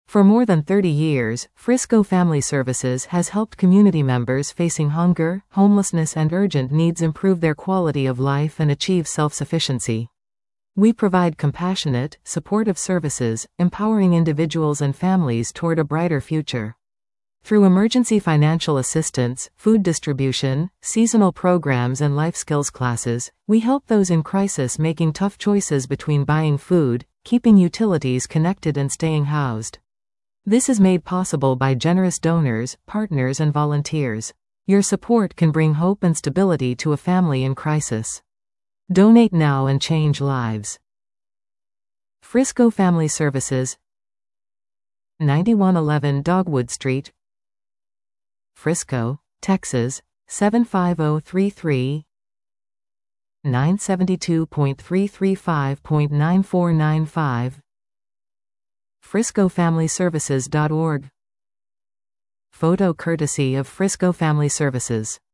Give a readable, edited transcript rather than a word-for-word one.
For more than 30 years, Frisco Family Services has helped community members facing hunger, homelessness, and urgent needs improve their quality of life and achieve self-sufficiency. We provide compassionate, supportive services, empowering individuals and families toward a brighter future. Through emergency financial assistance, food distribution, seasonal programs, and life skills classes, we help those in crisis making tough choices between buying food, keeping utilities connected, and staying housed. This is made possible by generous donors, partners, and volunteers. Your support can bring hope and stability to a family in crisis. Donate now and change lives. Frisco Family Services, 9111 Dogwood Street, Frisco, Texas, 75033, 972.335.9495. FriscoFamilyServices.org. Photo courtesy of Frisco Family Services.